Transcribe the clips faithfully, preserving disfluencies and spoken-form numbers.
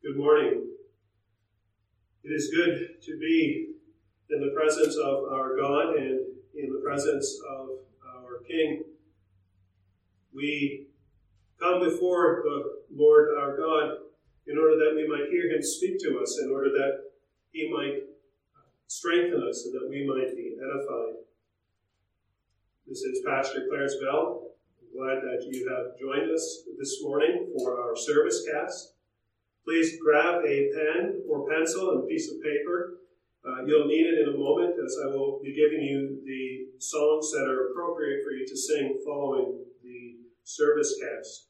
Good morning. It is good to be in the presence of our God and in the presence of our King. We come before the Lord our God in order that we might hear him speak to us, in order that he might strengthen us and that we might be edified. This is Pastor Clarence Bell. I'm glad that you have joined us this morning for our service cast. Please grab a pen or pencil and a piece of paper. Uh, you'll need it in a moment, as I will be giving you the songs that are appropriate for you to sing following the service cast.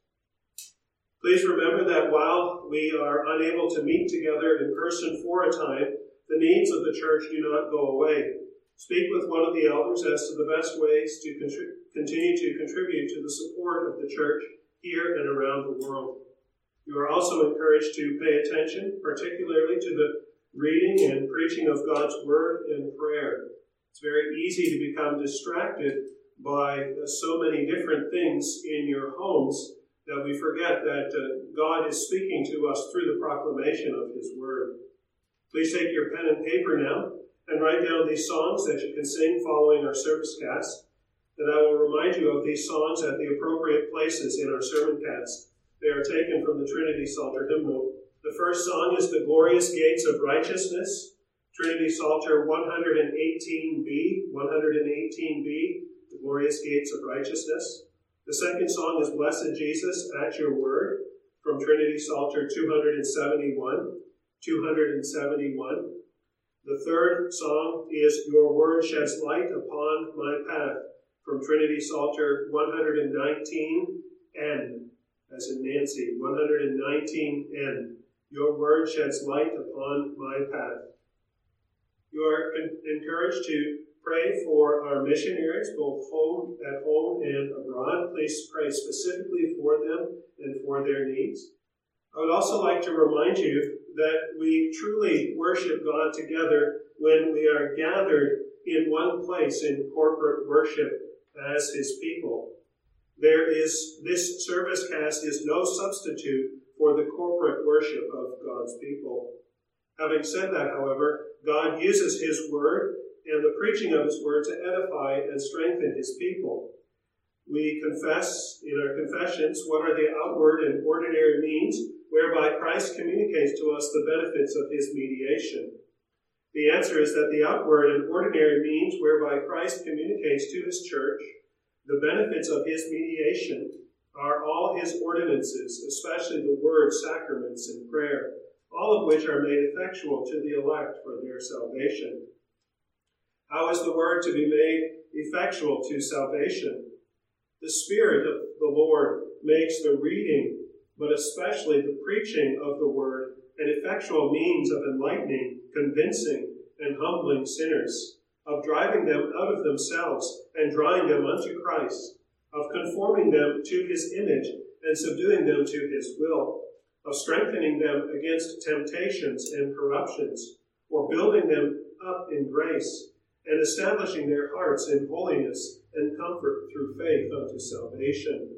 Please remember that while we are unable to meet together in person for a time, the needs of the church do not go away. Speak with one of the elders as to the best ways to contri- continue to contribute to the support of the church here and around the world. You are also encouraged to pay attention, particularly to the reading and preaching of God's Word and prayer. It's very easy to become distracted by so many different things in your homes that we forget that uh, God is speaking to us through the proclamation of His Word. Please take your pen and paper now and write down these songs that you can sing following our service cast. And I will remind you of these songs at the appropriate places in our sermon cast. They are taken from the Trinity Psalter hymnal. The first song is The Glorious Gates of Righteousness, Trinity Psalter one eighteen b, one eighteen b, The Glorious Gates of Righteousness. The second song is Blessed Jesus, at Your Word, from Trinity Psalter two seventy-one, two seventy-one. The third song is Your Word Sheds Light Upon My Path, from Trinity Psalter one nineteen N. As in Nancy, one nineteen N. Your word sheds light upon my path. You are encouraged to pray for our missionaries, both home, at home and abroad. Please pray specifically for them and for their needs. I would also like to remind you that we truly worship God together when we are gathered in one place in corporate worship as His people. There is, this service cast is no substitute for the corporate worship of God's people. Having said that, however, God uses His Word and the preaching of His Word to edify and strengthen His people. We confess in our confessions what are the outward and ordinary means whereby Christ communicates to us the benefits of His mediation. The answer is that the outward and ordinary means whereby Christ communicates to His church the benefits of His mediation are all His ordinances, especially the word, sacraments, and prayer, all of which are made effectual to the elect for their salvation. How is the word to be made effectual to salvation? The Spirit of the Lord makes the reading, but especially the preaching of the word, an effectual means of enlightening, convincing, and humbling sinners, of driving them out of themselves and drawing them unto Christ, of conforming them to His image and subduing them to His will, of strengthening them against temptations and corruptions, or building them up in grace, and establishing their hearts in holiness and comfort through faith unto salvation.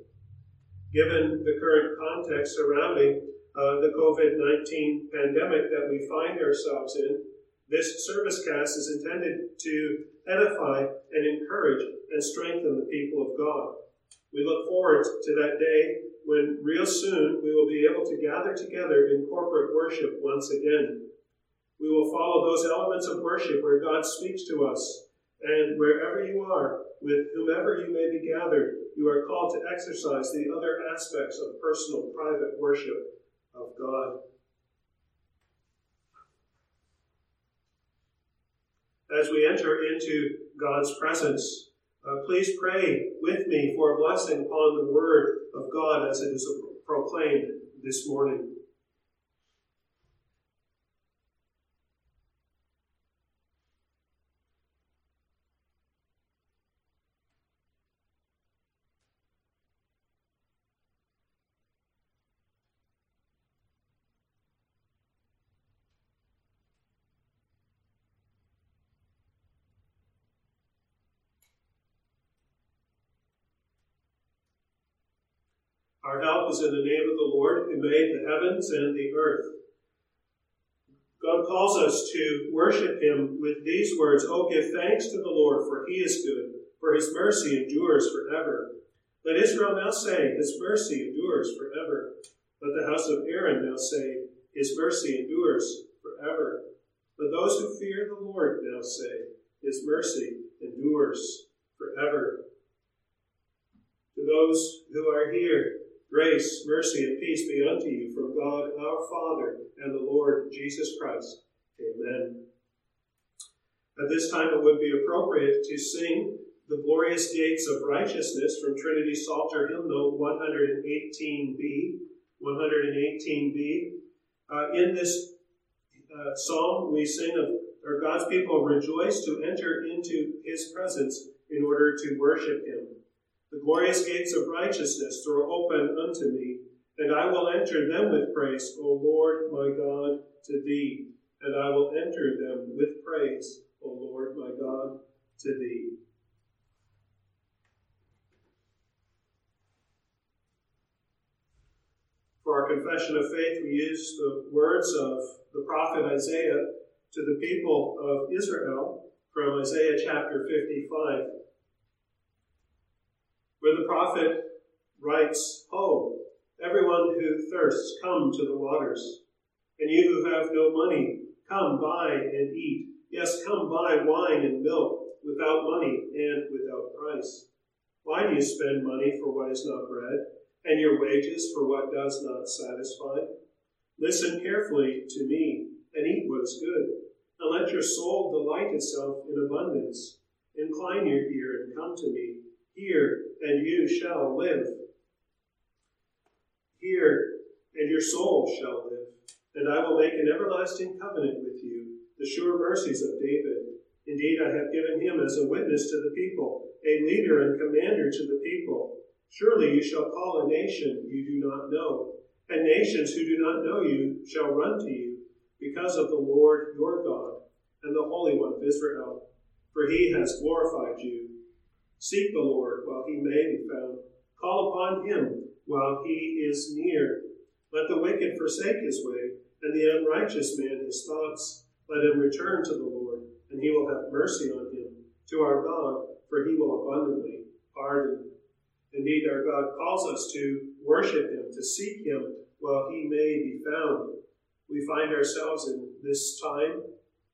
Given the current context surrounding uh, the covid nineteen pandemic that we find ourselves in, this service cast is intended to edify and encourage and strengthen the people of God. We look forward to that day when real soon we will be able to gather together in corporate worship once again. We will follow those elements of worship where God speaks to us, and wherever you are, with whomever you may be gathered, you are called to exercise the other aspects of personal, private worship of God. As we enter into God's presence, uh, please pray with me for a blessing upon the Word of God as it is proclaimed this morning. Our help is in the name of the Lord, who made the heavens and the earth. God calls us to worship him with these words, "Oh, give thanks to the Lord, for he is good, for his mercy endures forever. Let Israel now say, his mercy endures forever. Let the house of Aaron now say, his mercy endures forever. Let those who fear the Lord now say, his mercy endures forever." To those who are here, grace, mercy, and peace be unto you from God our Father and the Lord Jesus Christ. Amen. At this time, it would be appropriate to sing "The Glorious Gates of Righteousness" from Trinity Psalter Hymnal one eighteen B. one eighteen B. Uh, in this uh, psalm, we sing of, or God's people rejoice to enter into his presence in order to worship him. "The glorious gates of righteousness throw open unto me, and I will enter them with praise, O Lord my God, to thee. And I will enter them with praise, O Lord my God, to thee." For our confession of faith, we use the words of the prophet Isaiah to the people of Israel from Isaiah chapter fifty-five, where the prophet writes, "Ho, everyone who thirsts, come to the waters. And you who have no money, come buy and eat. Yes, come buy wine and milk without money and without price. Why do you spend money for what is not bread, and your wages for what does not satisfy? Listen carefully to me, and eat what is good, and let your soul delight itself in abundance. Incline your ear and come to me. Hear, and you shall live. Hear, and your soul shall live. And I will make an everlasting covenant with you, the sure mercies of David. Indeed, I have given him as a witness to the people, a leader and commander to the people. Surely you shall call a nation you do not know, and nations who do not know you shall run to you, because of the Lord your God, and the Holy One of Israel. For he has glorified you. Seek the Lord while he may be found. Call upon him while he is near. Let the wicked forsake his way, and the unrighteous man his thoughts. Let him return to the Lord, and he will have mercy on him, to our God, for he will abundantly pardon. Indeed, our God calls us to worship him, to seek him while he may be found. We find ourselves in this time,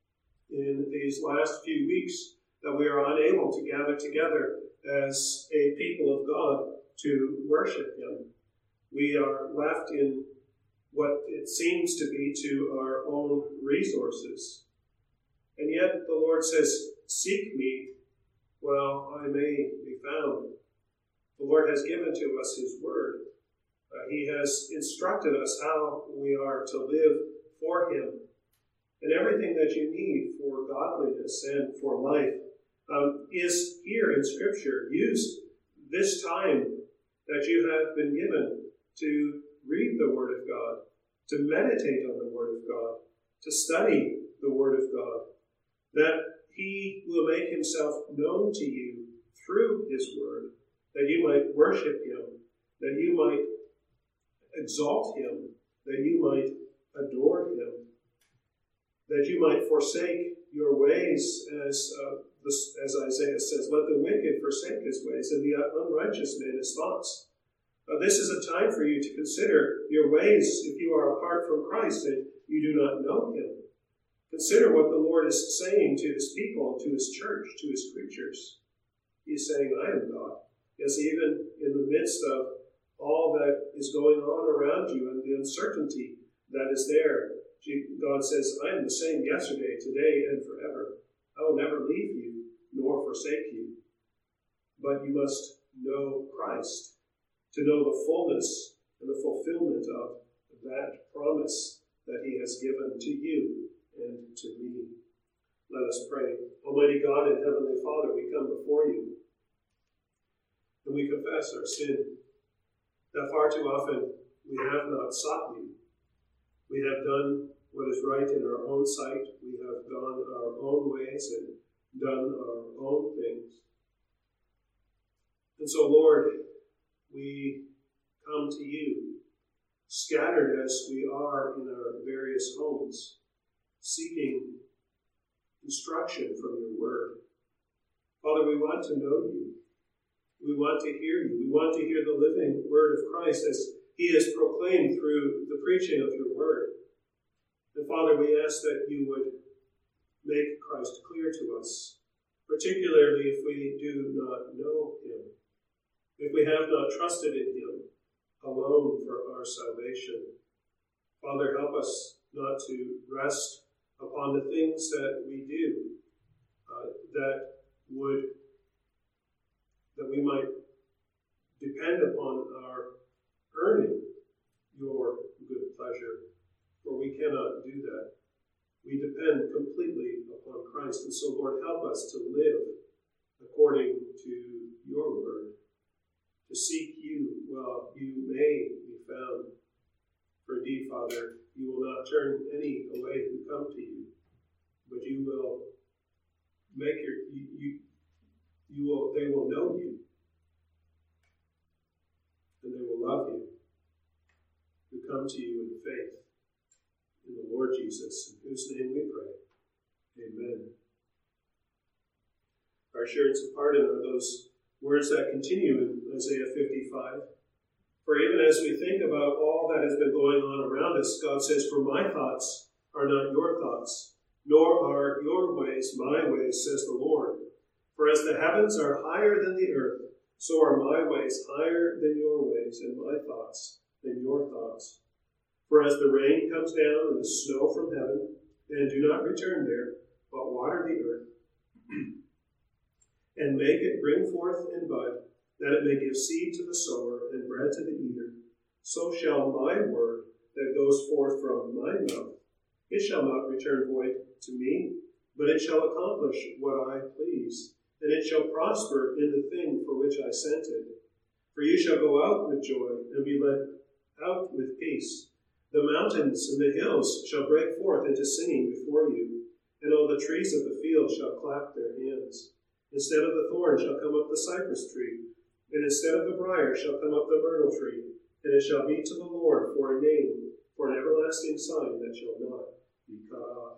in these last few weeks, that we are unable to gather together as a people of God to worship him. We are left in what it seems to be to our own resources. And yet the Lord says, "Seek me while I may be found." The Lord has given to us his word. Uh, he has instructed us how we are to live for him. And everything that you need for godliness and for life um, is here in Scripture. Use this time that you have been given to read the Word of God, to meditate on the Word of God, to study the Word of God, that he will make himself known to you through his Word, that you might worship him, that you might exalt him, that you might adore him, that you might forsake your ways, as uh, this, as Isaiah says, "Let the wicked forsake his ways, and the unrighteous man his thoughts." Uh, this is a time for you to consider your ways if you are apart from Christ and you do not know him. Consider what the Lord is saying to his people, to his church, to his creatures. He is saying, "I am God." Yes, even in the midst of all that is going on around you and the uncertainty that is there, God says, "I am the same yesterday, today, and forever. I will never leave you nor forsake you." But you must know Christ to know the fullness and the fulfillment of that promise that he has given to you and to me. Let us pray. Almighty God and Heavenly Father, we come before you and we confess our sin, that far too often we have not sought you. We have done what is right in our own sight. We have gone our own ways and done our own things. And so, Lord, we come to you, scattered as we are in our various homes, seeking instruction from your word. Father, we want to know you. We want to hear you. We want to hear the living word of Christ as he is proclaimed through the preaching of your word. And Father, we ask that you would make Christ clear to us, particularly if we do not know him, if we have not trusted in him alone for our salvation. Father, help us not to rest upon the things that we do uh, that would, that we might depend upon our earning your good pleasure, for we cannot do that. We depend completely upon Christ. And so, Lord, help us to live according to your word, to seek you while you may be found. For indeed, Father, you will not turn any away who come to you, but you will make your, you, you, you will, they will know you, and they will love you, who come to you in faith in the Lord Jesus, in whose name we pray. Amen. Our assurance of pardon are those words that continue in Isaiah fifty-five. For even as we think about all that has been going on around us, God says, for my thoughts are not your thoughts, nor are your ways my ways, says the Lord. For as the heavens are higher than the earth, so are my ways higher than your ways, and my thoughts than your thoughts. For as the rain comes down and the snow from heaven, and do not return there, but water the earth, and make it bring forth and bud, that it may give seed to the sower and bread to the eater, so shall my word that goes forth from my mouth, it shall not return void to me, but it shall accomplish what I please, and it shall prosper in the thing for which I sent it. For you shall go out with joy and be led out with peace. The mountains and the hills shall break forth into singing before you, and all the trees of the field shall clap their hands. Instead of the thorn shall come up the cypress tree, and instead of the briar shall come up the myrtle tree, and it shall be to the Lord for a name, for an everlasting sign that shall not be cut off.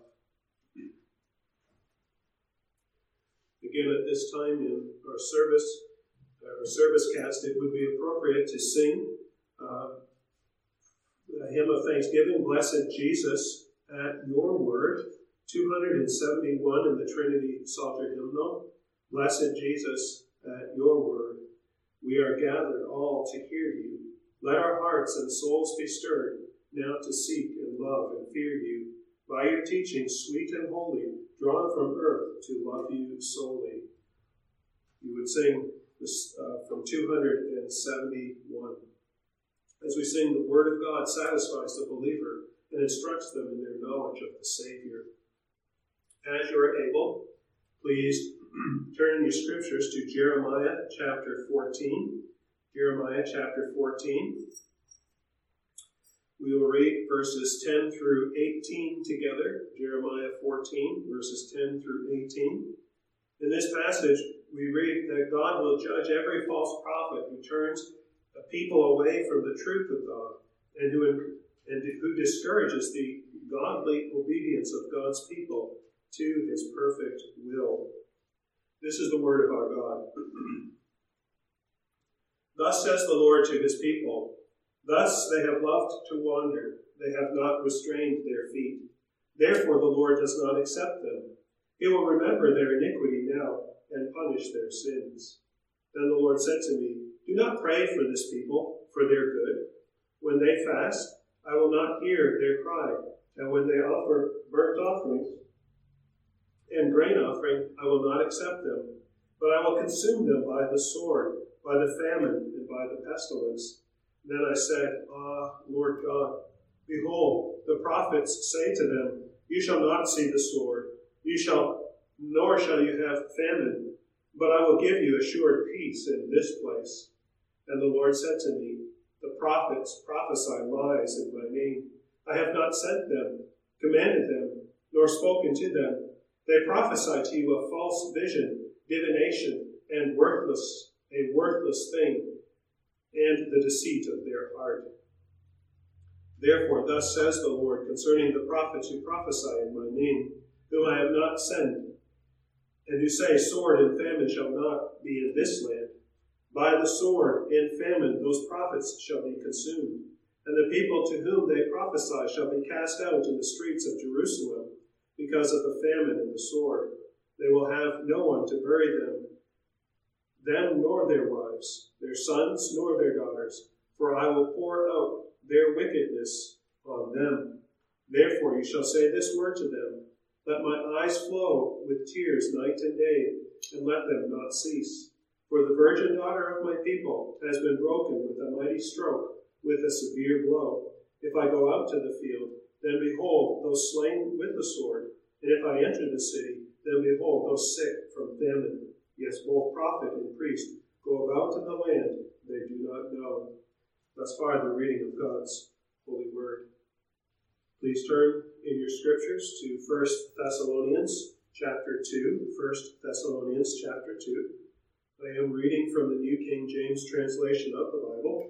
Again, at this time in our service, our service cast, it would be appropriate to sing uh, a hymn of thanksgiving, Blessed Jesus, at your word, two hundred seventy-one in the Trinity Psalter hymnal. Blessed Jesus, at your word, we are gathered all to hear you. Let our hearts and souls be stirred now to seek and love and fear you. By your teaching, sweet and holy, drawn from earth to love you solely. You would sing this uh, from two hundred seventy-one. As we sing, the word of God satisfies the believer and instructs them in their knowledge of the Savior. As you are able, please turn in your scriptures to Jeremiah chapter fourteen. Jeremiah chapter fourteen. We will read verses ten through eighteen together. Jeremiah fourteen, verses ten through eighteen. In this passage, we read that God will judge every false prophet who turns a people away from the truth of God and who, and who discourages the godly obedience of God's people to his perfect will. This is the word of our God. Thus says the Lord to his people, thus they have loved to wander, they have not restrained their feet. Therefore the Lord does not accept them. He will remember their iniquity now and punish their sins. Then the Lord said to me, do not pray for this people, for their good. When they fast, I will not hear their cry, and when they offer burnt offerings and grain offering, I will not accept them. But I will consume them by the sword, by the famine, and by the pestilence. Then I said, Ah, Lord God, behold, the prophets say to them, you shall not see the sword, you shall, nor shall you have famine, but I will give you assured peace in this place. And the Lord said to me, the prophets prophesy lies in my name. I have not sent them, commanded them, nor spoken to them. They prophesy to you a false vision, divination, and worthless, a worthless thing, and the deceit of their heart. Therefore, thus says the Lord concerning the prophets who prophesy in my name, whom I have not sent, and who say, sword and famine shall not be in this land. By the sword and famine those prophets shall be consumed, and the people to whom they prophesy shall be cast out in the streets of Jerusalem because of the famine and the sword. They will have no one to bury them, them nor their wives, their sons nor their daughters, for I will pour out their wickedness on them. Therefore you shall say this word to them, let my eyes flow with tears night and day, and let them not cease. For the virgin daughter of my people has been broken with a mighty stroke, with a severe blow. If I go out to the field, then behold, those slain with the sword. And if I enter the city, then behold, those sick from famine. Yes, both prophet and priest go about in the land they do not know. Thus far the reading of God's holy word. Please turn in your scriptures to First Thessalonians chapter two. First Thessalonians chapter two. I am reading from the New King James translation of the Bible.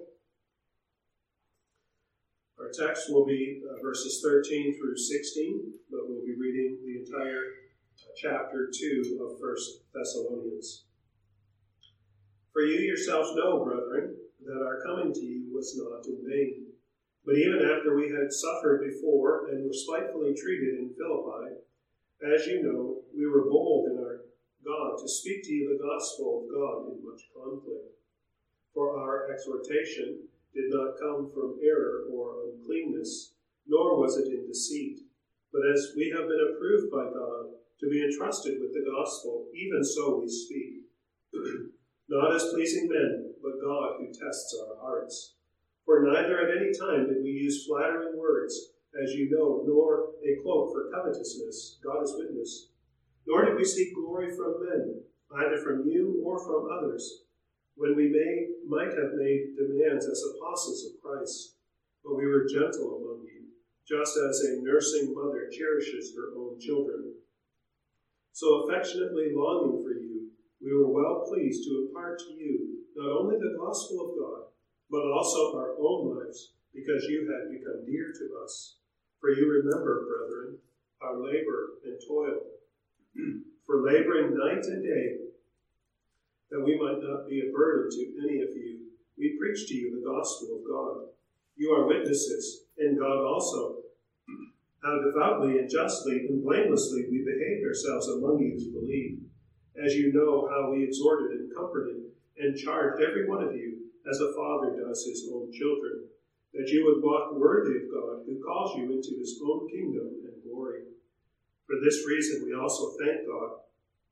Our text will be uh, verses thirteen through sixteen, but we'll be reading the entire uh, chapter two of First Thessalonians. For you yourselves know, brethren, that our coming to you was not in vain. But even after we had suffered before and were spitefully treated in Philippi, as you know, we were bold in our God to speak to you the gospel of God in much conflict. For our exhortation did not come from error or uncleanness, nor was it in deceit. But as we have been approved by God to be entrusted with the gospel, even so we speak. Not as pleasing men, but God who tests our hearts. For neither at any time did we use flattering words, as you know, nor a cloak for covetousness, God is witness. Nor did we seek glory from men, either from you or from others, when we may, might have made demands as apostles of Christ. But we were gentle among you, just as a nursing mother cherishes her own children. So affectionately longing for you, we were well pleased to impart to you not only the gospel of God, but also our own lives, because you had become dear to us. For you remember, brethren, our labor and toil, for laboring night and day, that we might not be a burden to any of you. We preach to you the gospel of God. You are witnesses, and God also, how devoutly and justly and blamelessly we behaved ourselves among you who believe, as you know how we exhorted and comforted and charged every one of you, as a father does his own children, that you would walk worthy of God, who calls you into his own kingdom and glory. For this reason we also thank God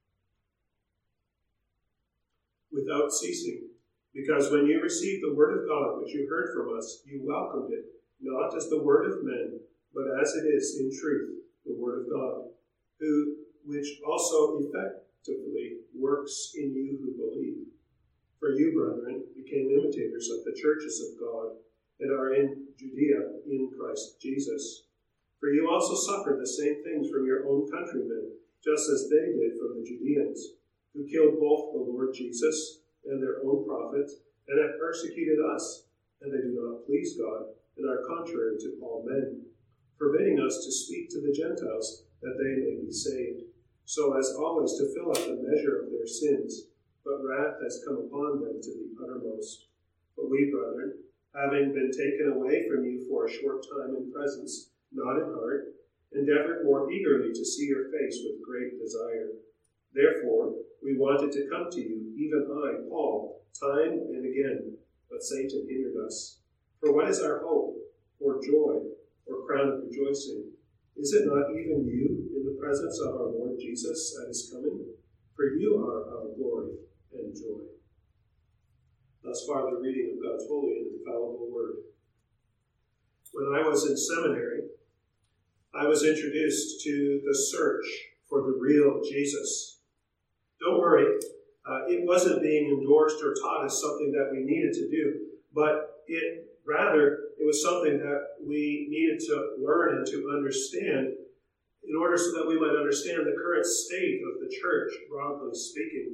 without ceasing, because when you received the word of God which you heard from us, you welcomed it, not as the word of men, but as it is in truth, the word of God, who which also effectively works in you who believe. For you, brethren, became imitators of the churches of God, and are in Judea in Christ Jesus. For you also suffered the same things from your own countrymen, just as they did from the Judeans, who killed both the Lord Jesus and their own prophets, and have persecuted us, and they do not please God, and are contrary to all men, forbidding us to speak to the Gentiles, that they may be saved, so as always to fill up the measure of their sins. But wrath has come upon them to the uttermost. But we, brethren, having been taken away from you for a short time in presence, not in heart, endeavored more eagerly to see your face with great desire. Therefore, we wanted to come to you, even I, Paul, time and again, but Satan hindered us. For what is our hope, or joy, or crown of rejoicing? Is it not even you in the presence of our Lord Jesus at his coming? For you are our glory and joy. Thus far the reading of God's holy and infallible word. When I was in seminary, I was introduced to the search for the real Jesus. Don't worry, uh, it wasn't being endorsed or taught as something that we needed to do, but it rather, it was something that we needed to learn and to understand in order so that we might understand the current state of the church, broadly speaking.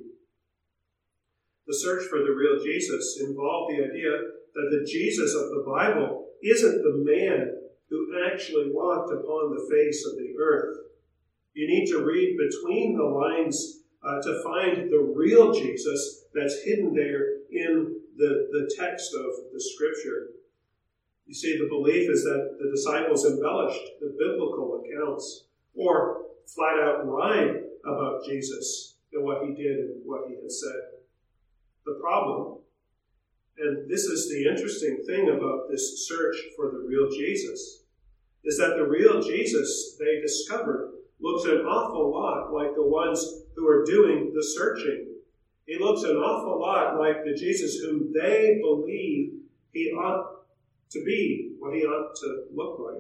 The search for the real Jesus involved the idea that the Jesus of the Bible isn't the man who actually walked upon the face of the earth. You need to read between the lines uh, to find the real Jesus that's hidden there in the, the text of the Scripture. You see, the belief is that the disciples embellished the biblical accounts or flat out lied about Jesus and what he did and what he had said. The problem, and this is the interesting thing about this search for the real Jesus, is that the real Jesus they discovered looks an awful lot like the ones who are doing the searching. He looks an awful lot like the Jesus whom they believe he ought to be, what he ought to look like.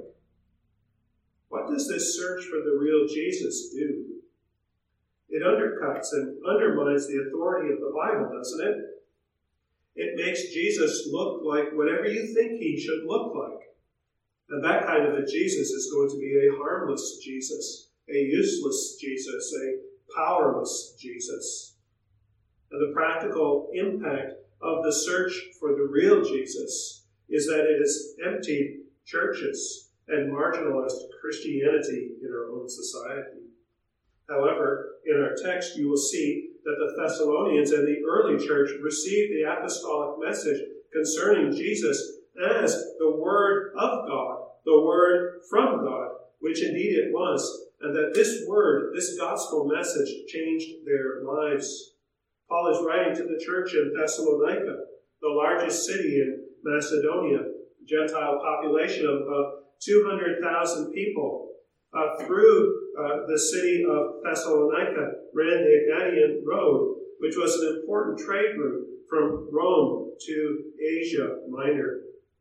What does this search for the real Jesus do? It undercuts and undermines the authority of the Bible, doesn't it? It makes Jesus look like whatever you think he should look like. And that kind of a Jesus is going to be a harmless Jesus, a useless Jesus, a powerless Jesus. And the practical impact of the search for the real Jesus is that it has emptied churches and marginalized Christianity in our own society. However, in our text, you will see that the Thessalonians and the early church received the apostolic message concerning Jesus as the Word of God, the Word from God, which indeed it was, and that this Word, this gospel message, changed their lives. Paul is writing to the church in Thessalonica, the largest city in Macedonia, a Gentile population of about two hundred thousand people. Uh, through uh, the city of Thessalonica ran the Egnatian Road, which was an important trade route from Rome to Asia Minor.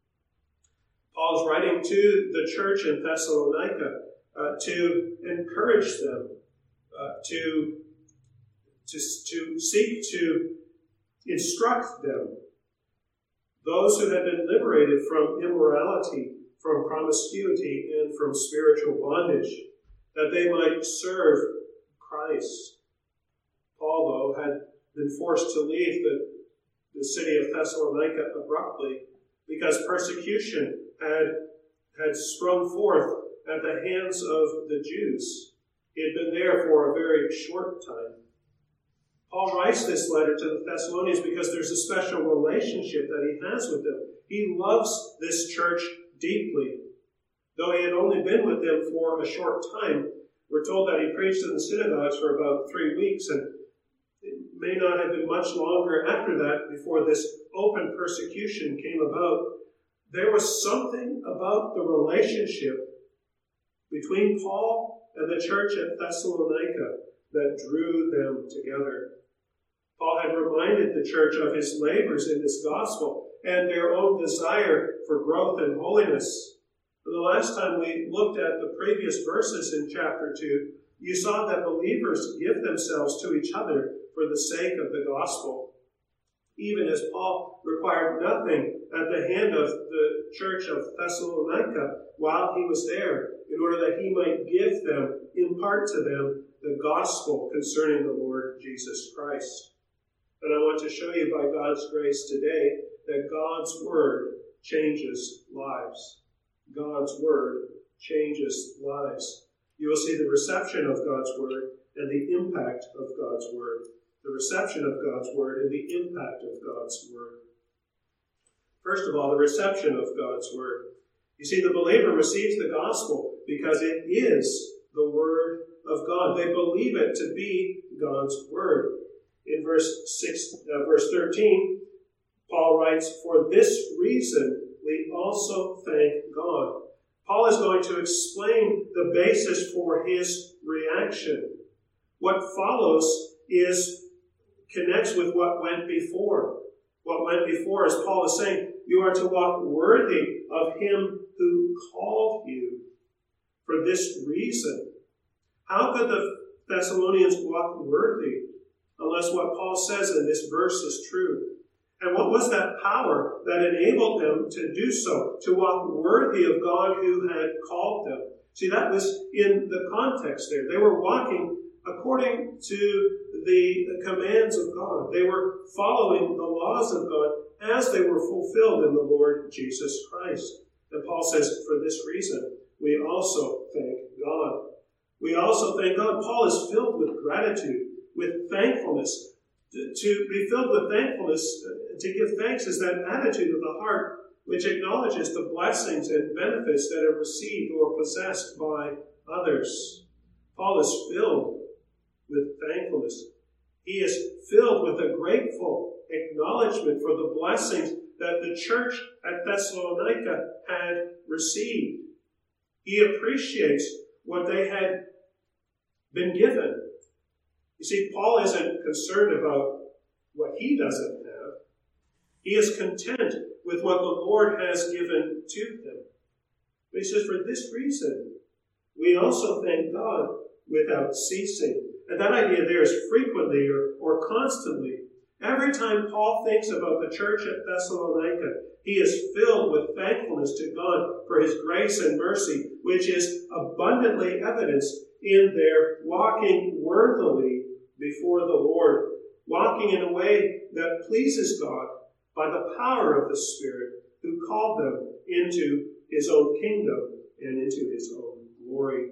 Paul's writing to the church in Thessalonica uh, to encourage them, uh, to, to, to seek to instruct them, those who had been liberated from immorality, from promiscuity, and from spiritual bondage, that they might serve Christ. Paul, though, had been forced to leave the, the city of Thessalonica abruptly because persecution had, had sprung forth at the hands of the Jews. He had been there for a very short time. Paul writes this letter to the Thessalonians because there's a special relationship that he has with them. He loves this church deeply. Though he had only been with them for a short time, we're told that he preached in the synagogues for about three weeks, and it may not have been much longer after that before this open persecution came about. There was something about the relationship between Paul and the church at Thessalonica that drew them together. Paul had reminded the church of his labors in this gospel and their own desire for growth and holiness. The last time we looked at the previous verses in chapter two, you saw that believers give themselves to each other for the sake of the gospel. Even as Paul required nothing at the hand of the church of Thessalonica while he was there, in order that he might give them, impart to them, the gospel concerning the Lord Jesus Christ. And I want to show you by God's grace today that God's word changes lives. God's word changes lives. You will see the reception of God's word and the impact of God's word. The reception of God's word and the impact of God's word. First of all, the reception of God's word. You see, the believer receives the gospel because it is the word of God. They believe it to be God's word. In verse six, uh, verse thirteen, Paul writes, "For this reason we also thank God." Paul is going to explain the basis for his reaction. What follows is connects with what went before. What went before, as Paul is saying, you are to walk worthy of him who called you. For this reason. How could the Thessalonians walk worthy unless what Paul says in this verse is true? And what was that power that enabled them to do so, to walk worthy of God who had called them? See, that was in the context there. They were walking according to the commands of God. They were following the laws of God as they were fulfilled in the Lord Jesus Christ. And Paul says, for this reason, we also thank God. We also thank God. Paul is filled with gratitude, with thankfulness. To, to be filled with thankfulness, to give thanks, is that attitude of the heart which acknowledges the blessings and benefits that are received or possessed by others. Paul is filled with thankfulness. He is filled with a grateful acknowledgement for the blessings that the church at Thessalonica had received. He appreciates what they had been given. You see, Paul isn't concerned about what he doesn't have. He is content with what the Lord has given to him. But he says, for this reason, we also thank God without ceasing. And that idea there is frequently or, or constantly. Every time Paul thinks about the church at Thessalonica, he is filled with thankfulness to God for his grace and mercy, which is abundantly evidenced in their walking worthily before the Lord, walking in a way that pleases God by the power of the Spirit who called them into his own kingdom and into his own glory.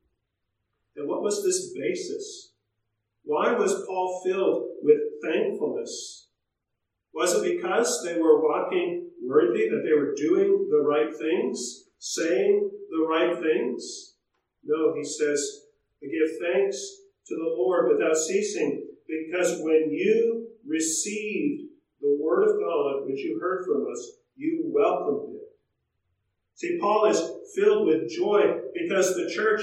And what was this basis? Why was Paul filled with thankfulness? Was it because they were walking worthy, that they were doing the right things, saying the right things? No, he says, I give thanks to the Lord without ceasing, because when you received the word of God, which you heard from us, you welcomed it. See, Paul is filled with joy because the church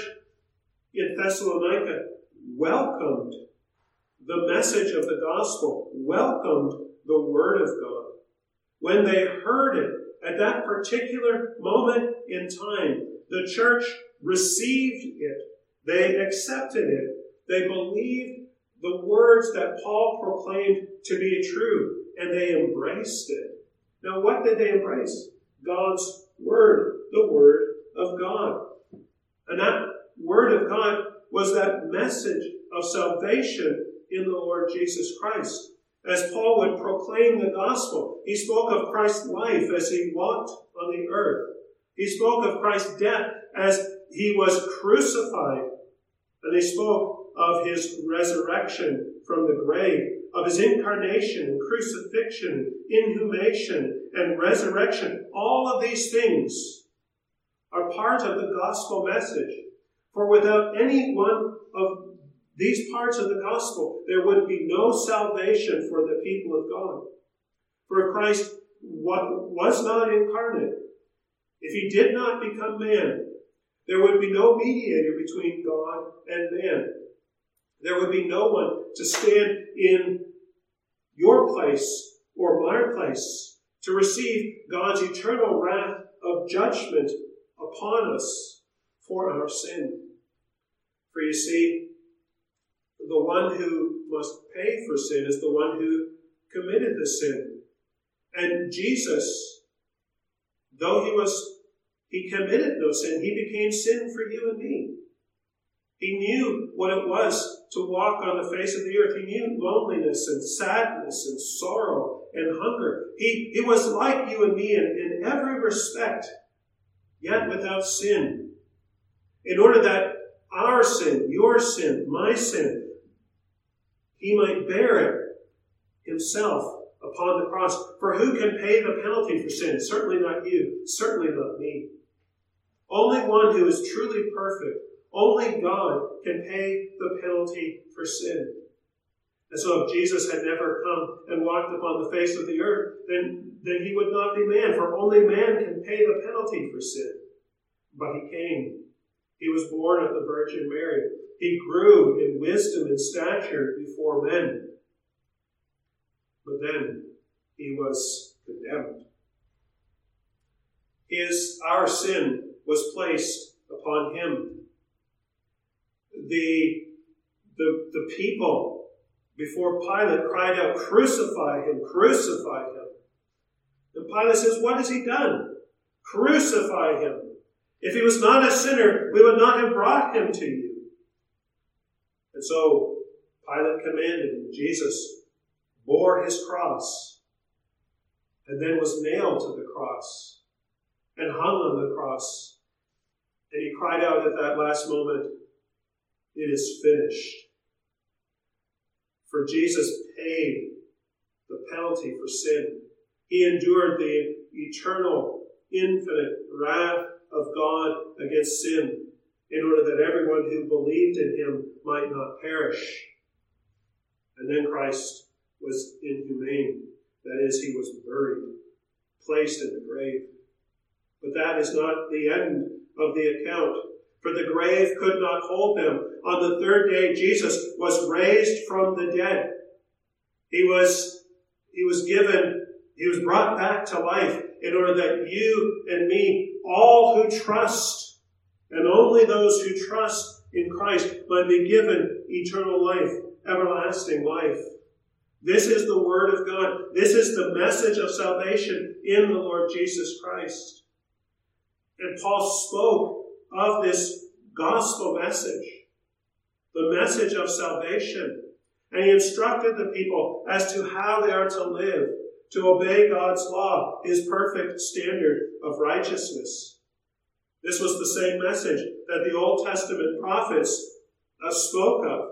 in Thessalonica welcomed the message of the gospel, welcomed the word of God. When they heard it, at that particular moment in time, the church received it. They accepted it. They believed the words that Paul proclaimed to be true, and they embraced it. Now, what did they embrace? God's word, the word of God. And that word of God was that message of salvation in the Lord Jesus Christ. As Paul would proclaim the gospel, he spoke of Christ's life as he walked on the earth. He spoke of Christ's death as he was crucified. And he spoke of his resurrection from the grave, of his incarnation, crucifixion, inhumation, and resurrection. All of these things are part of the gospel message. For without any one of these parts of the gospel, there would be no salvation for the people of God. For if Christ was not incarnate, if he did not become man, there would be no mediator between God and man. There would be no one to stand in your place or my place to receive God's eternal wrath of judgment upon us for our sin. For you see, the one who must pay for sin is the one who committed the sin. And Jesus, though he was, he committed no sin, he became sin for you and me. He knew what it was to walk on the face of the earth. He knew loneliness and sadness and sorrow and hunger. He, he was like you and me in, in every respect, yet without sin. In order that our sin, your sin, my sin, he might bear it himself upon the cross. For who can pay the penalty for sin? Certainly not you. Certainly not me. Only one who is truly perfect, only God can pay the penalty for sin. And so if Jesus had never come and walked upon the face of the earth, then, then he would not be man, for only man can pay the penalty for sin. But he came. He was born of the Virgin Mary. He grew in wisdom and stature before men. But then he was condemned. His, our sin was placed upon him. The, the, the people before Pilate cried out, "Crucify him, crucify him." And Pilate says, "What has he done? Crucify him. If he was not a sinner, we would not have brought him to you." And so Pilate commanded, and Jesus bore his cross and then was nailed to the cross. and hung on the cross. And he cried out at that last moment, "It is finished." For Jesus paid the penalty for sin. He endured the eternal, infinite wrath of God against sin in order that everyone who believed in him might not perish. And then Christ was inhumane. That is, he was buried, placed in the grave. But that is not the end of the account, for the grave could not hold them. On the third day, Jesus was raised from the dead. He was, he was given, he was brought back to life in order that you and me, all who trust, and only those who trust in Christ, might be given eternal life, everlasting life. This is the Word of God. This is the message of salvation in the Lord Jesus Christ. And Paul spoke of this gospel message, the message of salvation. And he instructed the people as to how they are to live, to obey God's law, his perfect standard of righteousness. This was the same message that the Old Testament prophets uh, spoke of,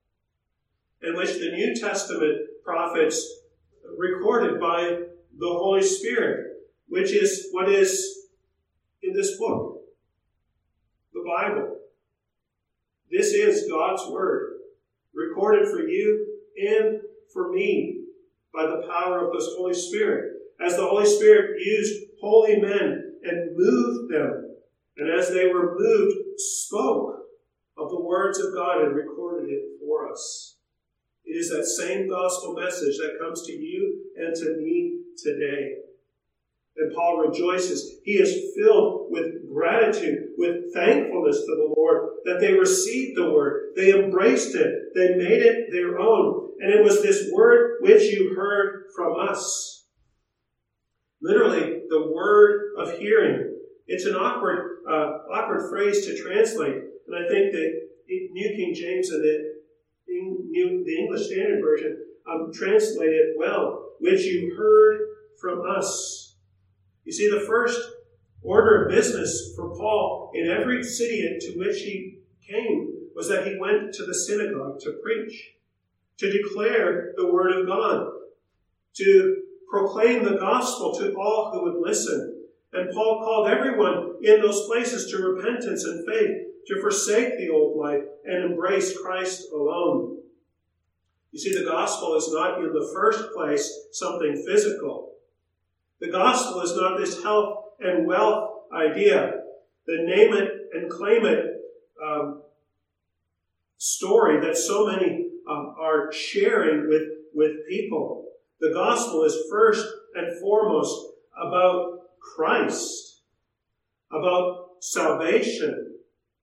in which the New Testament prophets recorded by the Holy Spirit, which is what is in this book, the Bible. This is God's Word, recorded for you and for me by the power of this Holy Spirit, as the Holy Spirit used holy men and moved them, and as they were moved, spoke of the words of God and recorded it for us. It is that same gospel message that comes to you and to me today. And Paul rejoices. He is filled with gratitude, with thankfulness to the Lord that they received the word. They embraced it. They made it their own. And it was this word which you heard from us. Literally, the word of hearing. It's an awkward, uh, awkward phrase to translate. And I think that New King James and the, the English Standard Version um, translate it well. Which you heard from us. You see, the first order of business for Paul in every city to which he came was that he went to the synagogue to preach, to declare the word of God, to proclaim the gospel to all who would listen. And Paul called everyone in those places to repentance and faith, to forsake the old life and embrace Christ alone. You see, the gospel is not in the first place something physical. The gospel is not this health and wealth idea, the name it and claim it um, story that so many um, are sharing with, with people. The gospel is first and foremost about Christ, about salvation.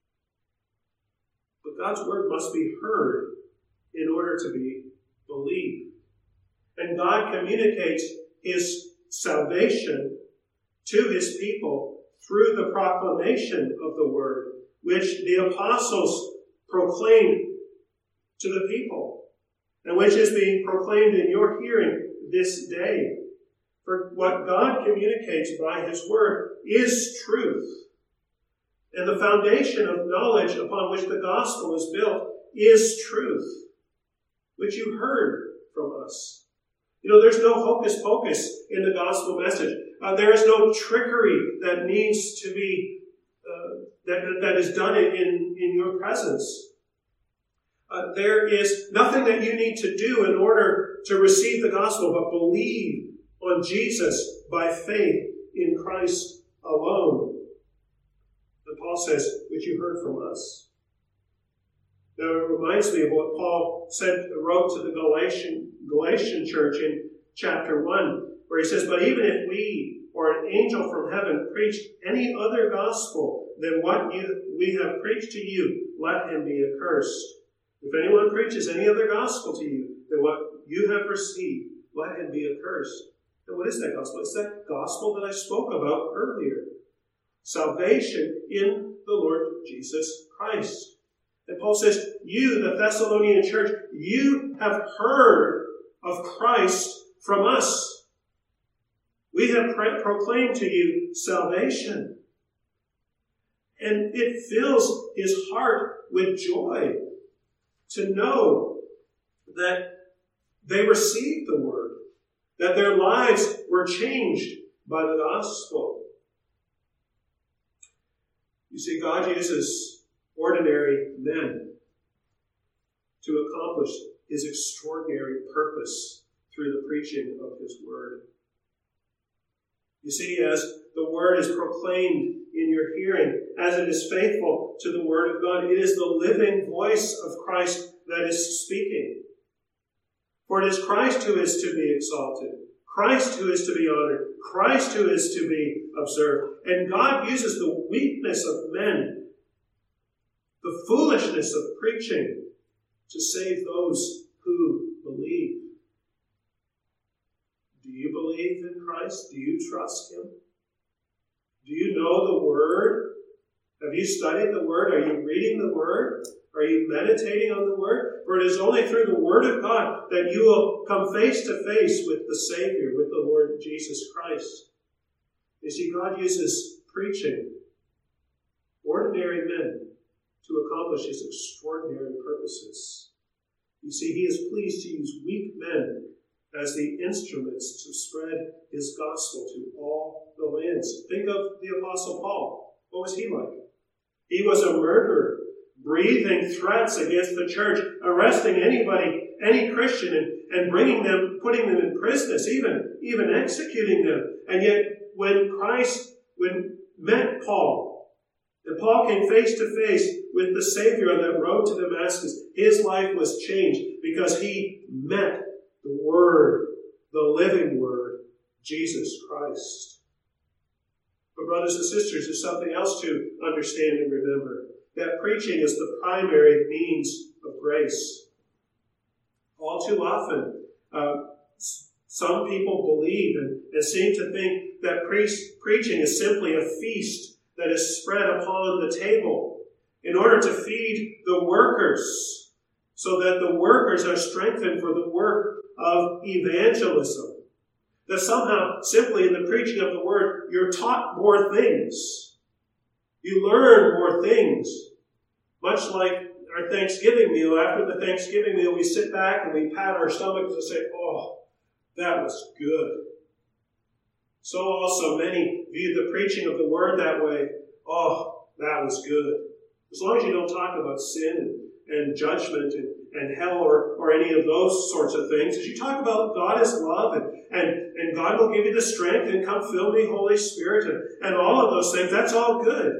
But God's word must be heard in order to be believed. And God communicates his salvation to his people through the proclamation of the word, which the apostles proclaimed to the people, and which is being proclaimed in your hearing this day. For what God communicates by his word is truth. And the foundation of knowledge upon which the gospel is built is truth, which you heard from us. You know, there's no hocus pocus in the gospel message. Uh, there is no trickery that needs to be, uh, that, that is done in, in your presence. Uh, there is nothing that you need to do in order to receive the gospel but believe on Jesus by faith in Christ alone. And Paul says, which you heard from us. Now, it reminds me of what Paul said, wrote to the Galatian, Galatian church in chapter one, where he says, but even if we or an angel from heaven preached any other gospel than what you, we have preached to you, let him be accursed. If anyone preaches any other gospel to you than what you have received, let him be accursed. And what is that gospel? It's that gospel that I spoke about earlier. Salvation in the Lord Jesus Christ. And Paul says, you, the Thessalonian church, you have heard of Christ from us. We have pro- proclaimed to you salvation. And it fills his heart with joy to know that they received the word, that their lives were changed by the gospel. You see, God uses ordinary men to accomplish his extraordinary purpose through the preaching of his word. You see, as the word is proclaimed in your hearing, as it is faithful to the word of God, it is the living voice of Christ that is speaking. For it is Christ who is to be exalted, Christ who is to be honored, Christ who is to be observed. And God uses the weakness of men, the foolishness of preaching, to save those who believe. Do you believe in Christ? Do you trust him? Do you know the word? Have you studied the word? Are you reading the word? Are you meditating on the word? For it is only through the word of God that you will come face to face with the Savior, with the Lord Jesus Christ. You see, God uses preaching, ordinary men, to accomplish his extraordinary purposes. You see, he is pleased to use weak men as the instruments to spread his gospel to all the lands. Think of the Apostle Paul. What was he like? He was a murderer, breathing threats against the church, arresting anybody, any Christian, and, and bringing them, putting them in prisons, even, even executing them. And yet, when Christ when met Paul, and Paul came face to face with the Savior on that road to Damascus, his life was changed because he met the Word, the living Word, Jesus Christ. But brothers and sisters, there's something else to understand and remember. That preaching is the primary means of grace. All too often, uh, some people believe and, and seem to think that pre- preaching is simply a feast that is spread upon the table in order to feed the workers so that the workers are strengthened for the work of evangelism. That somehow, simply in the preaching of the word, you're taught more things. You learn more things. Much like our Thanksgiving meal. After the Thanksgiving meal, we sit back and we pat our stomachs and say, oh, that was good. So also many view the preaching of the word that way. Oh, that was good. As long as you don't talk about sin and, and judgment and, and hell or, or any of those sorts of things. As you talk about God as love and, and, and God will give you the strength and come fill me, Holy Spirit, and, and all of those things, that's all good.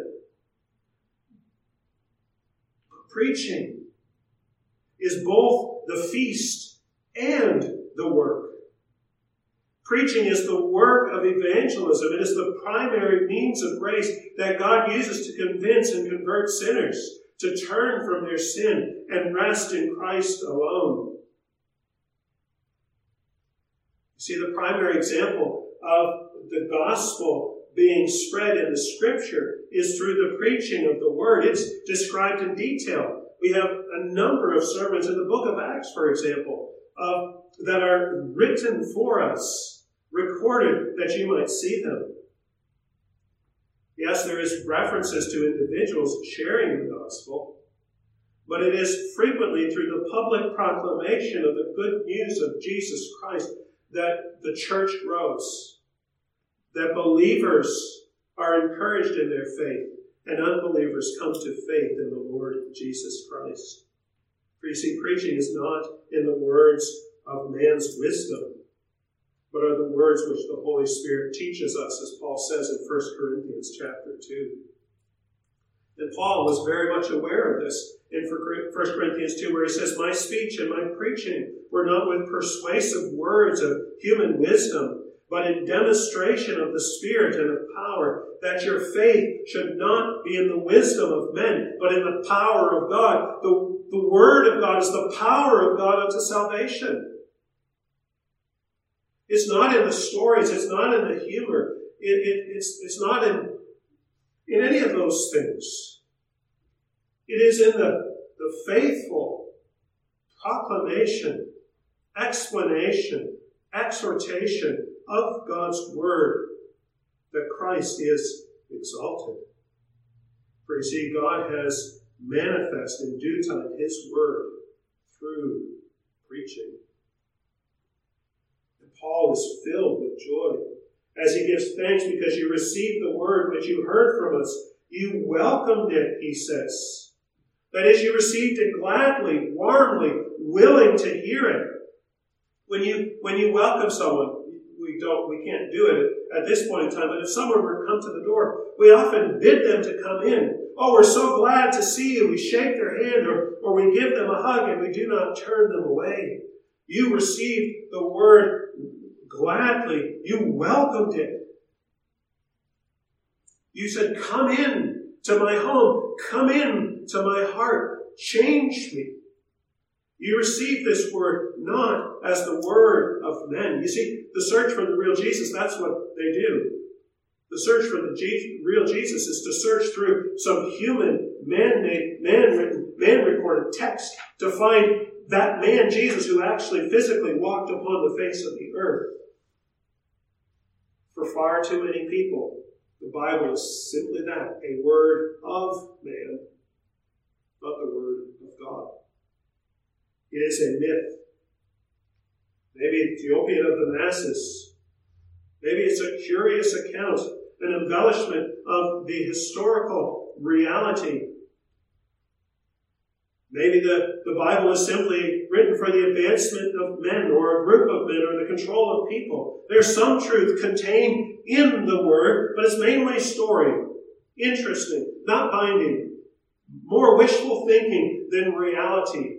But preaching is both the feast and the work. Preaching is the work of evangelism. It is the primary means of grace that God uses to convince and convert sinners to turn from their sin and rest in Christ alone. You see, the primary example of the gospel being spread in the Scripture is through the preaching of the Word. It's described in detail. We have a number of sermons in the book of Acts, for example, uh, that are written for us, recorded that you might see them. Yes, there is references to individuals sharing the gospel, but it is frequently through the public proclamation of the good news of Jesus Christ that the church grows, that believers are encouraged in their faith, and unbelievers come to faith in the Lord Jesus Christ. For you see, preaching is not in the words of man's wisdom, but are the words which the Holy Spirit teaches us, as Paul says in First Corinthians chapter two. And Paul was very much aware of this in First Corinthians two, where he says, my speech and my preaching were not with persuasive words of human wisdom, but in demonstration of the Spirit and of power, that your faith should not be in the wisdom of men, but in the power of God. The, the Word of God is the power of God unto salvation. It's not in the stories. It's not in the humor. It, it, it's, it's not in, in any of those things. It is in the, the faithful proclamation, explanation, exhortation of God's word that Christ is exalted. For you see, God has manifest in due time his word through preaching. And Paul is filled with joy as he gives thanks because you received the word which you heard from us. You welcomed it, he says. That is, you received it gladly, warmly, willing to hear it. When you when you welcome someone, we don't we can't do it at this point in time, but if someone were to come to the door, we often bid them to come in. Oh, we're so glad to see you. We shake their hand or, or we give them a hug and we do not turn them away. You received the word gladly. You welcomed it. You said, come in to my home. Come in to my heart. Change me. You received this word not as the word of men. You see, the search for the real Jesus, that's what they do. The search for the Je- real Jesus is to search through some human, man-made, man-written, man-recorded text to find that man, Jesus, who actually physically walked upon the face of the earth. For far too many people, the Bible is simply that, a word of man, not the word of God. It is a myth. Maybe Ethiopian of the masses. Maybe it's a curious account, an embellishment of the historical reality. Maybe the, the Bible is simply written for the advancement of men or a group of men or the control of people. There's some truth contained in the word, but it's mainly story. Interesting, not binding. More wishful thinking than reality.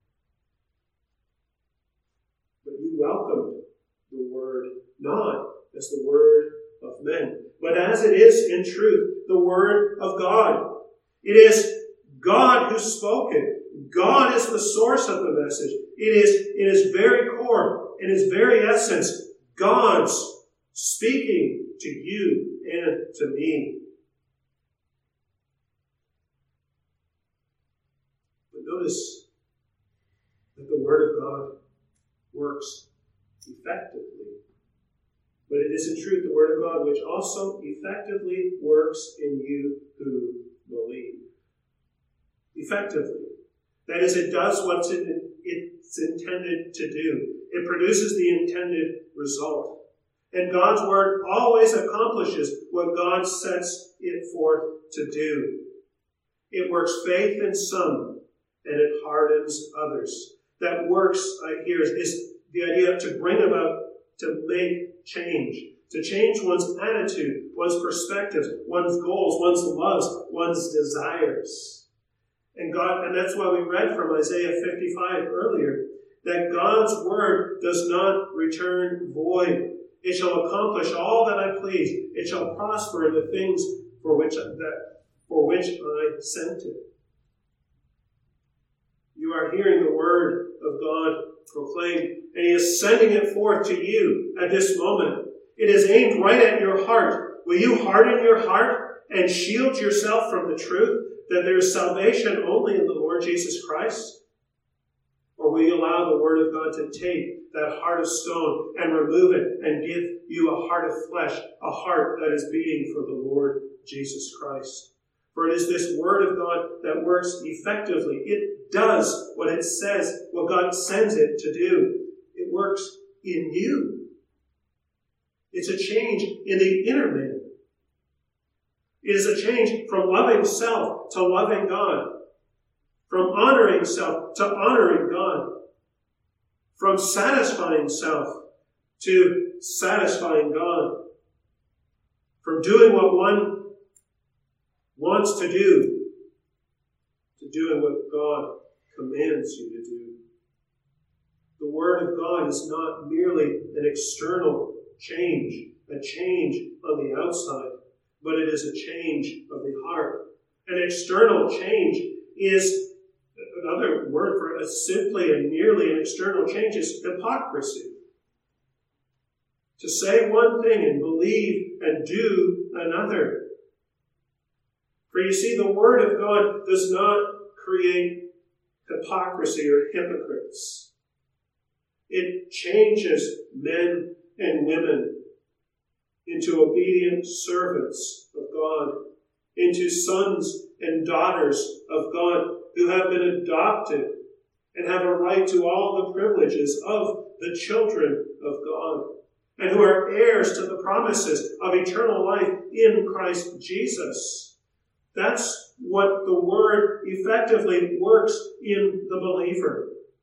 But you welcomed the word not as the word of men, but as it is in truth, the word of God. It is God who spoke it. God is the source of the message. It is in its very core, in its very essence, God's speaking to you and to me. But notice that the Word of God works effectively. But it is in truth the Word of God which also effectively works in you who believe. Effectively. That is, it does what it's intended to do. It produces the intended result. And God's Word always accomplishes what God sets it forth to do. It works faith in some, and it hardens others. That works, I hear, is the idea of to bring about, to make change. To change one's attitude, one's perspectives, one's goals, one's loves, one's desires. And God, and that's why we read from Isaiah fifty-five earlier, that God's word does not return void. It shall accomplish all that I please. It shall prosper in the things for which that for which I sent it. You are hearing the word of God proclaimed, and He is sending it forth to you at this moment. It is aimed right at your heart. Will you harden your heart and shield yourself from the truth that there is salvation only in the Lord Jesus Christ? Or will you allow the Word of God to take that heart of stone and remove it and give you a heart of flesh, a heart that is beating for the Lord Jesus Christ? For it is this Word of God that works effectively. It does what it says, what God sends it to do. It works in you. It's a change in the inner man. It is a change from loving self to loving God. From honoring self to honoring God. From satisfying self to satisfying God. From doing what one wants to do to doing what God commands you to do. The Word of God is not merely an external change, a change on the outside, but it is a change of the heart. An external change is, another word for it, simply and merely an external change is hypocrisy. To say one thing and believe and do another. For you see, the Word of God does not create hypocrisy or hypocrites. It changes men and women into obedient servants of God, into sons and daughters of God who have been adopted and have a right to all the privileges of the children of God, and who are heirs to the promises of eternal life in Christ Jesus. That's what the Word effectively works in the believer.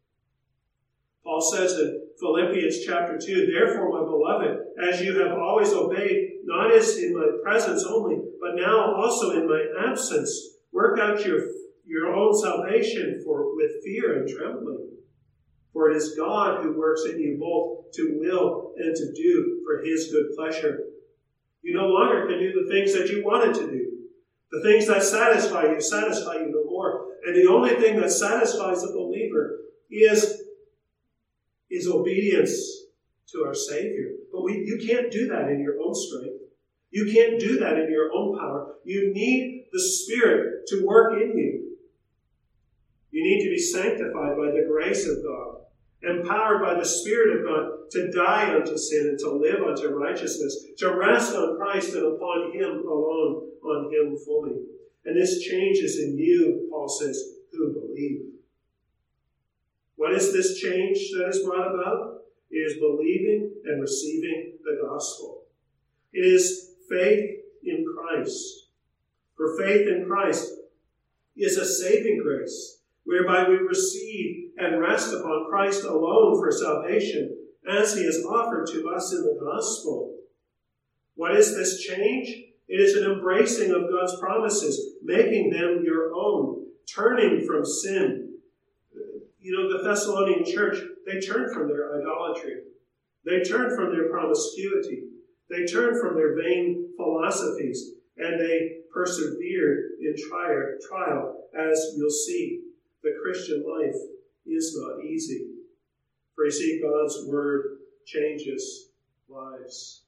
Paul says in Philippians chapter two, "Therefore, my beloved, as you have always obeyed, not as in my presence only, but now also in my absence, work out your, your own salvation for with fear and trembling. For it is God who works in you both to will and to do for his good pleasure." You no longer can do the things that you wanted to do. The things that satisfy you satisfy you no more. And the only thing that satisfies a believer is, is obedience to our Savior. But we, you can't do that in your own strength. You can't do that in your own power. You need the Spirit to work in you. You need to be sanctified by the grace of God, empowered by the Spirit of God to die unto sin and to live unto righteousness, to rest on Christ and upon Him alone, on Him fully. And this changes in you, Paul says, who believe. What is this change that is brought about? It is believing and receiving the gospel. It is faith in Christ. For faith in Christ is a saving grace, whereby we receive and rest upon Christ alone for salvation, as He has offered to us in the gospel. What is this change? It is an embracing of God's promises, making them your own, turning from sin. You know, the Thessalonian church, they turned from their idolatry. They turned from their promiscuity. They turned from their vain philosophies, and they persevered in trial, as you'll see. The Christian life is not easy. For you see, God's Word changes lives.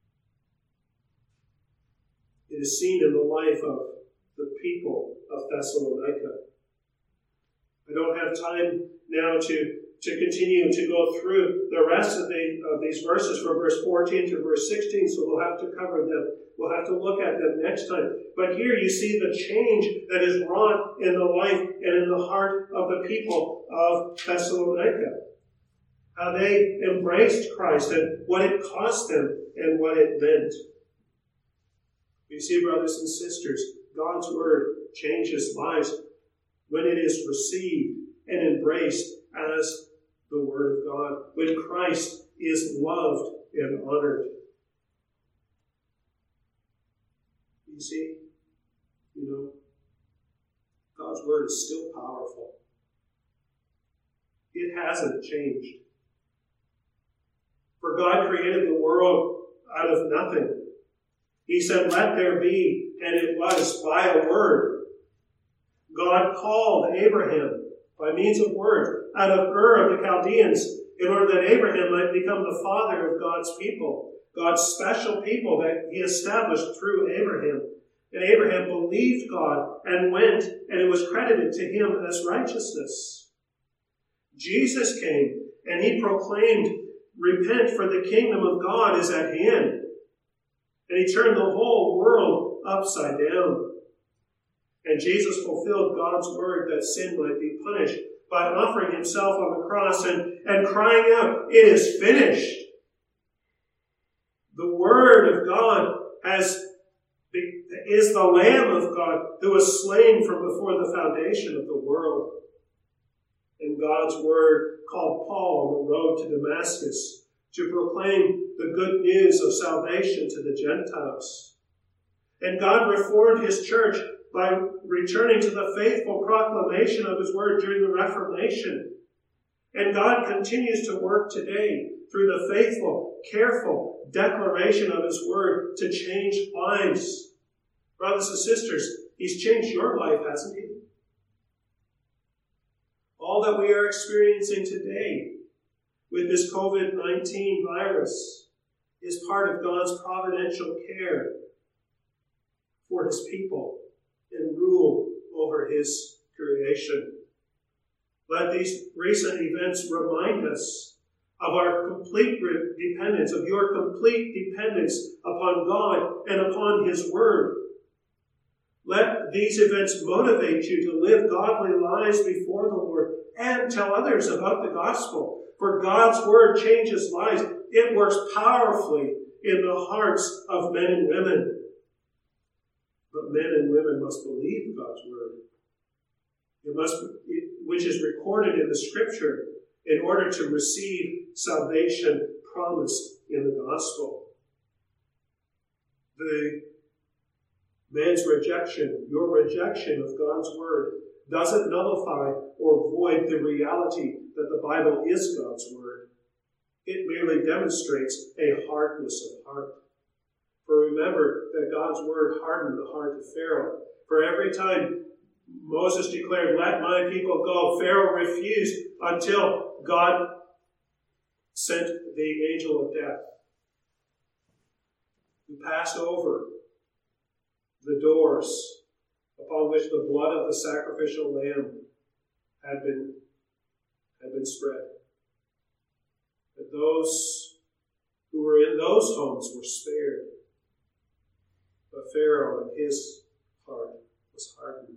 It is seen in the life of the people of Thessalonica. I don't have time now to, to continue to go through the rest of, the, of these verses from verse fourteen to verse sixteen, so we'll have to cover them. We'll have to look at them next time. But here you see the change that is wrought in the life and in the heart of the people of Thessalonica. How they embraced Christ and what it cost them and what it meant. You see, brothers and sisters, God's Word changes lives when it is received and embraced as the Word of God, when Christ is loved and honored. You see, you know, God's Word is still powerful. It hasn't changed. For God created the world out of nothing. He said, "Let there be," and it was by a word. God called Abraham by means of words out of Ur of the Chaldeans in order that Abraham might become the father of God's people, God's special people that He established through Abraham. And Abraham believed God and went, and it was credited to him as righteousness. Jesus came, and He proclaimed, "Repent, for the kingdom of God is at hand." And He turned the whole world upside down. And Jesus fulfilled God's word that sin might be punished by offering Himself on the cross and, and crying out, "It is finished." The Word of God has is the Lamb of God who was slain from before the foundation of the world. And God's Word called Paul on the road to Damascus to proclaim the good news of salvation to the Gentiles. And God reformed His church by returning to the faithful proclamation of His Word during the Reformation. And God continues to work today through the faithful, careful declaration of His Word to change lives. Brothers and sisters, He's changed your life, hasn't He? All that we are experiencing today with this covid nineteen virus is part of God's providential care for His people and rule over His creation. Let these recent events remind us of our complete dependence, of your complete dependence upon God and upon His Word. Let these events motivate you to live godly lives before the Lord and tell others about the gospel. For God's Word changes lives. It works powerfully in the hearts of men and women. But men and women must believe God's Word. It must, it, which is recorded in the Scripture, in order to receive salvation promised in the gospel. The man's rejection, your rejection of God's Word, doesn't nullify or void the reality that the Bible is God's Word. It merely demonstrates a hardness of heart. For remember that God's Word hardened the heart of Pharaoh. For every time Moses declared, "Let my people go," Pharaoh refused until God sent the angel of death, who passed over the doors upon which the blood of the sacrificial lamb had been, had been spread. That those who were in those homes were spared. But Pharaoh and his heart was hardened.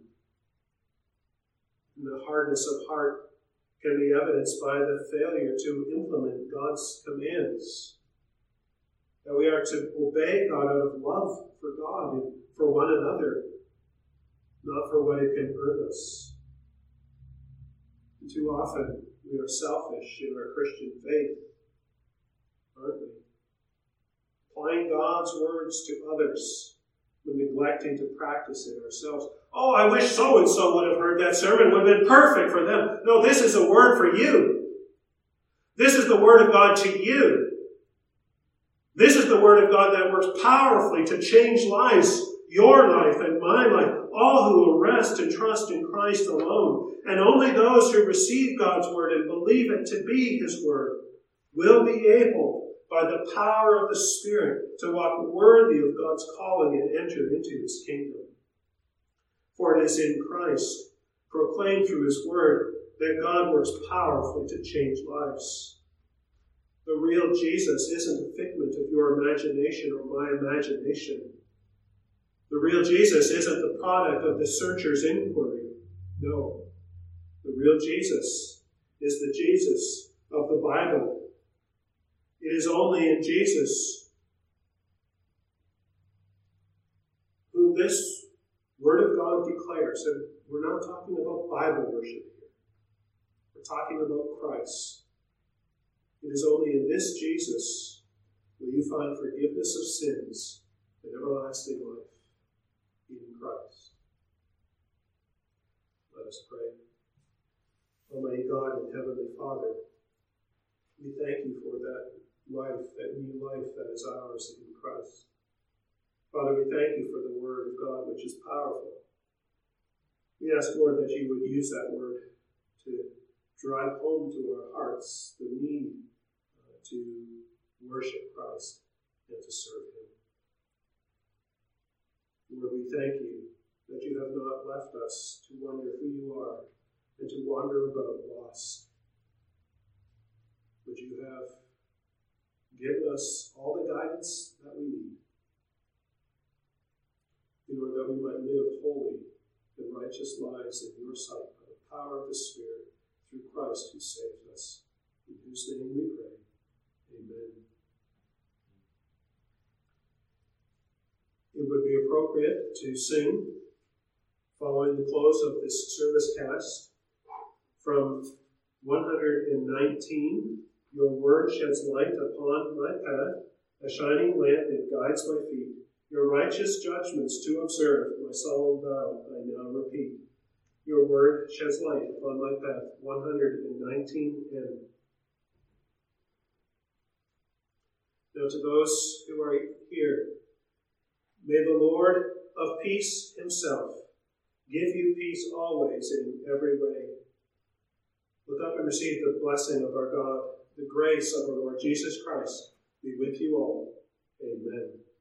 And the hardness of heart can be evidenced by the failure to implement God's commands. That we are to obey God out of love for God and for one another, not for what it can earn us. And too often we are selfish in our Christian faith, aren't we? Applying God's words to others, but neglecting to practice it ourselves. Oh, I wish so-and-so would have heard that sermon. It would have been perfect for them. No, this is a word for you. This is the Word of God to you. This is the Word of God that works powerfully to change lives, your life and my life, all who will rest and trust in Christ alone. And only those who receive God's Word and believe it to be His Word will be able, by the power of the Spirit, to walk worthy of God's calling and enter into His kingdom. For it is in Christ, proclaimed through His Word, that God works powerfully to change lives. The real Jesus isn't a figment of your imagination or my imagination. The real Jesus isn't the product of the searcher's inquiry. No. The real Jesus is the Jesus of the Bible. It is only in Jesus whom this Word of God declares. And we're not talking about Bible worship here. We're talking about Christ. It is only in this Jesus will you find forgiveness of sins and everlasting life in Christ. Let us pray. Almighty God and Heavenly Father, we thank you for that life, that new life that is ours in Christ. Father, we thank you for the Word of God, which is powerful. We ask, Lord, that you would use that Word to drive home to our hearts the need uh, to worship Christ and to serve Him. Lord, we thank you that you have not left us to wonder who you are and to wander about lost. But you have given us all the guidance that we need in order that we might live holy and righteous lives in your sight by the power of the Spirit through Christ who saved us. In whose name we pray. Amen. It would be appropriate to sing, following the close of this service cast, from one hundred nineteen, Your Word sheds light upon my path, a shining lamp it guides my feet. Your righteous judgments to observe, my solemn vow I now repeat. Your Word sheds light upon my path, one hundred nineteen N. Now to those who are here, may the Lord of peace himself give you peace always in every way. Look up and receive the blessing of our God. The grace of our Lord Jesus Christ be with you all. Amen.